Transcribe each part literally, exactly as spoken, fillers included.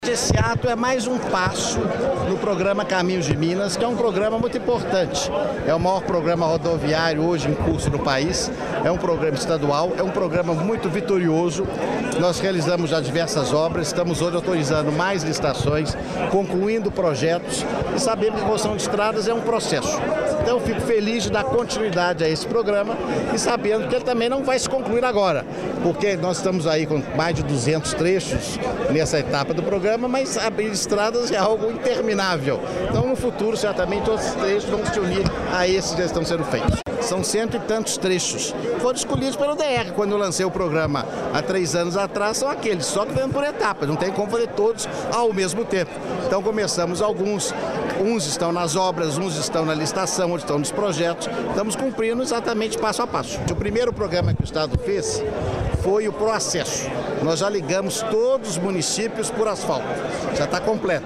Esse ato é mais um passo no programa Caminhos de Minas, que é um programa muito importante. É o maior programa rodoviário hoje em curso no país, é um programa estadual, é um programa muito vitorioso. Nós realizamos já diversas obras, estamos hoje autorizando mais licitações, concluindo projetos e sabemos que a construção de estradas é um processo. Então eu fico feliz de dar continuidade a esse programa e sabendo que ele também não vai se concluir agora, porque nós estamos aí com mais de duzentos trechos nessa etapa do programa, mas abrir estradas é algo interminável. Então no futuro certamente todos os trechos vão se unir a esses que já estão sendo feitos. São cento e tantos trechos. Foram escolhidos pelo D R. Quando eu lancei o programa há três anos atrás, são aqueles, só que vendo por etapas, não tem como fazer todos ao mesmo tempo. Então começamos alguns, uns estão nas obras, uns estão na licitação, outros estão nos projetos. Estamos cumprindo exatamente passo a passo. O primeiro programa que o Estado fez foi o Proacesso. Nós já ligamos todos os municípios por asfalto, já está completo.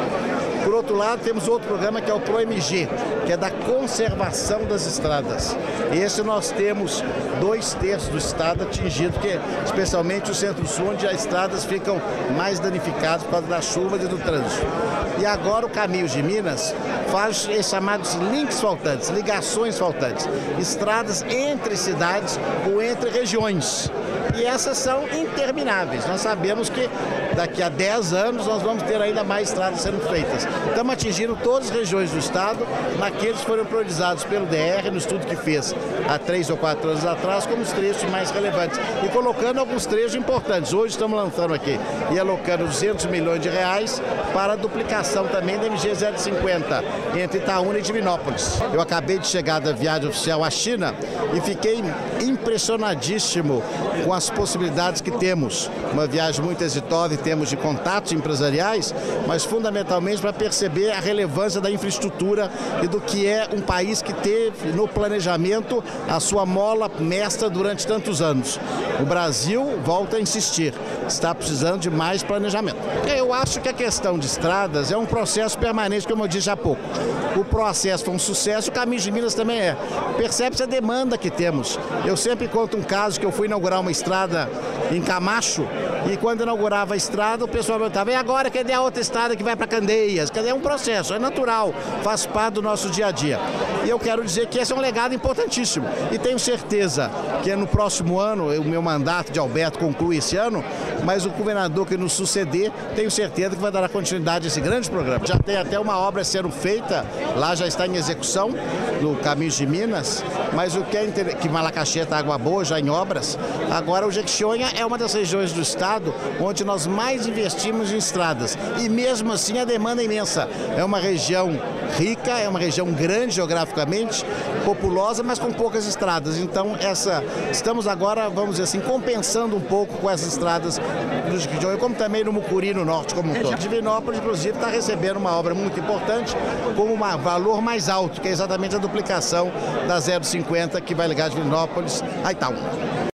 Por outro lado, temos outro programa que é o ProMG, que é da conservação das estradas. Esse nós temos dois terços do estado atingido, que é especialmente o Centro-Sul, onde as estradas ficam mais danificadas por causa da chuva e do trânsito. E agora o Caminhos de Minas faz os chamados links faltantes, ligações faltantes, estradas entre cidades ou entre regiões. E essas são intermináveis. Nós sabemos que daqui a dez anos nós vamos ter ainda mais estradas sendo feitas. Estamos atingindo todas as regiões do estado, naqueles que foram priorizados pelo D R, no estudo que fez há três ou quatro anos atrás, como os trechos mais relevantes. E colocando alguns trechos importantes. Hoje estamos lançando aqui e alocando duzentos milhões de reais para a duplicação também da M G zero cinquenta, entre Itaúna e Divinópolis. Eu acabei de chegar da viagem oficial à China e fiquei impressionadíssimo com as possibilidades que temos. Uma viagem muito exitosa em termos de contatos empresariais, mas fundamentalmente para perceber a relevância da infraestrutura e do que é um país que teve no planejamento a sua mola mestra durante tantos anos. O Brasil, volta a insistir, está precisando de mais planejamento. Eu acho que a questão de estradas é um processo permanente, como eu disse há pouco. O processo foi um sucesso, o Caminhos de Minas também é. Percebe-se a demanda que temos. Eu sempre conto um caso que eu fui inaugurar uma estrada em Camacho e quando inaugurava a estrada o pessoal perguntava: e agora cadê a outra estrada que vai para Candeias? Cadê? É um processo, é natural, faz parte do nosso dia a dia. E eu quero dizer que esse é um legado importantíssimo e tenho certeza que no próximo ano, o meu mandato de Alberto conclui esse ano, mas o governador que nos suceder, tenho certeza que vai dar continuidade a esse grande programa. Já tem até uma obra sendo feita, lá já está em execução, no Caminhos de Minas, mas o que é inter... que Malacaxia está Água Boa, já em obras. Agora o Jequitinhonha é uma das regiões do estado onde nós mais investimos em estradas e mesmo assim a demanda é imensa. É uma região rica, é uma região grande geograficamente, populosa, mas com poucas estradas. Então essa, estamos agora, vamos dizer assim, compensando um pouco com essas estradas do Jequitinhonha, como também no Mucuri, no norte como um todo. Divinópolis, inclusive, está recebendo uma obra muito importante com um valor mais alto, que é exatamente a duplicação da zero cinquenta que vai ligar Divinópolis a Itaúna.